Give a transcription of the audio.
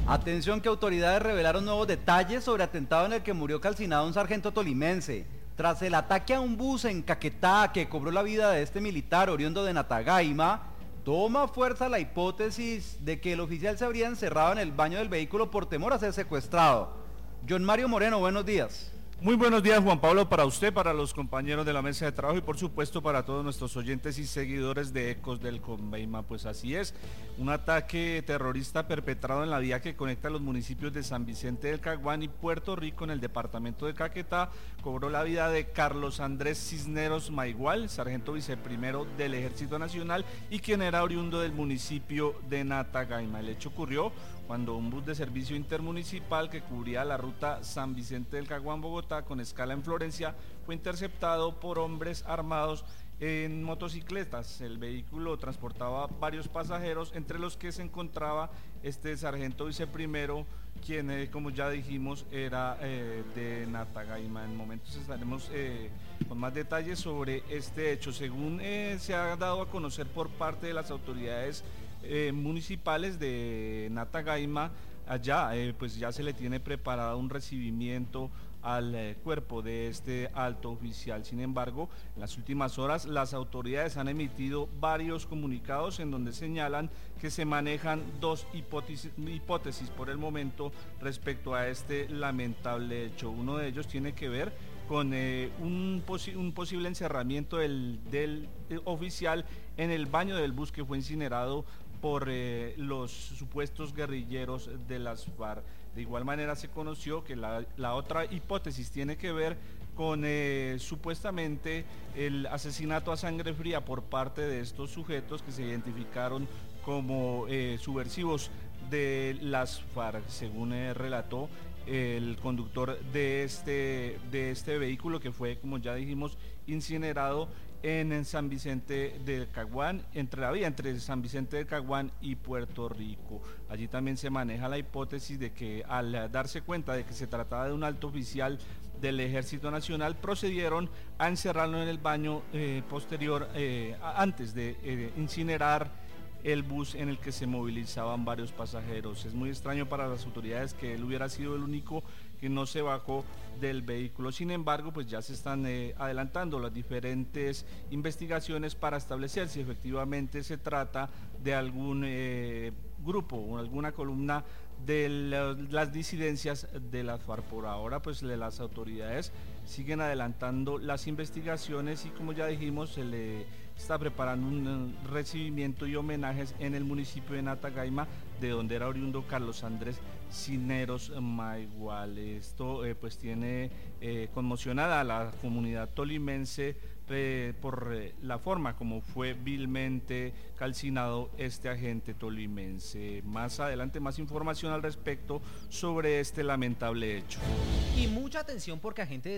Atención que autoridades revelaron nuevos detalles sobre atentado en el que murió calcinado un sargento tolimense. Tras el ataque a un bus en Caquetá que cobró la vida de este militar oriundo de Natagaima, toma fuerza la hipótesis de que el oficial se habría encerrado en el baño del vehículo por temor a ser secuestrado. John Mario Moreno, buenos días. Muy buenos días, Juan Pablo, para usted, para los compañeros de la mesa de trabajo y por supuesto para todos nuestros oyentes y seguidores de Ecos del Conveima. Pues así es, un ataque terrorista perpetrado en la vía que conecta los municipios de San Vicente del Caguán y Puerto Rico en el departamento de Caquetá cobró la vida de Carlos Andrés Cisneros Maigual, sargento viceprimero del Ejército Nacional y quien era oriundo del municipio de Natagaima. El hecho ocurrió cuando un bus de servicio intermunicipal que cubría la ruta San Vicente del Caguán-Bogotá con escala en Florencia fue interceptado por hombres armados en motocicletas. El vehículo transportaba varios pasajeros, entre los que se encontraba este sargento viceprimero, quien, como ya dijimos, era de Natagaima. En momentos estaremos con más detalles sobre este hecho. Según se ha dado a conocer por parte de las autoridades municipales de Natagaima, allá pues ya se le tiene preparado un recibimiento al cuerpo de este alto oficial. Sin embargo, en las últimas horas las autoridades han emitido varios comunicados en donde señalan que se manejan dos hipótesis por el momento respecto a este lamentable hecho. Uno de ellos tiene que ver con un posible encerramiento del oficial en el baño del bus que fue incinerado por los supuestos guerrilleros de las FARC. De igual manera se conoció que la otra hipótesis tiene que ver con supuestamente el asesinato a sangre fría por parte de estos sujetos que se identificaron como subversivos de las FARC, según relató el conductor de este vehículo que fue, como ya dijimos, incinerado en San Vicente del Caguán, entre San Vicente del Caguán y Puerto Rico. Allí también se maneja la hipótesis de que al darse cuenta de que se trataba de un alto oficial del Ejército Nacional, procedieron a encerrarlo en el baño posterior, antes de incinerar el bus en el que se movilizaban varios pasajeros. Es muy extraño para las autoridades que él hubiera sido el único que no se bajó del vehículo. Sin embargo, pues ya se están adelantando las diferentes investigaciones para establecer si efectivamente se trata de algún grupo o alguna columna de las disidencias de las FARC. Por ahora, pues las autoridades siguen adelantando las investigaciones y, como ya dijimos, se le está preparando un recibimiento y homenajes en el municipio de Natagaima, de donde era oriundo Carlos Andrés Cisneros Maigual. Esto pues tiene conmocionada a la comunidad tolimense por la forma como fue vilmente calcinado este agente tolimense. Más adelante más información al respecto sobre este lamentable hecho. Y mucha atención porque agentes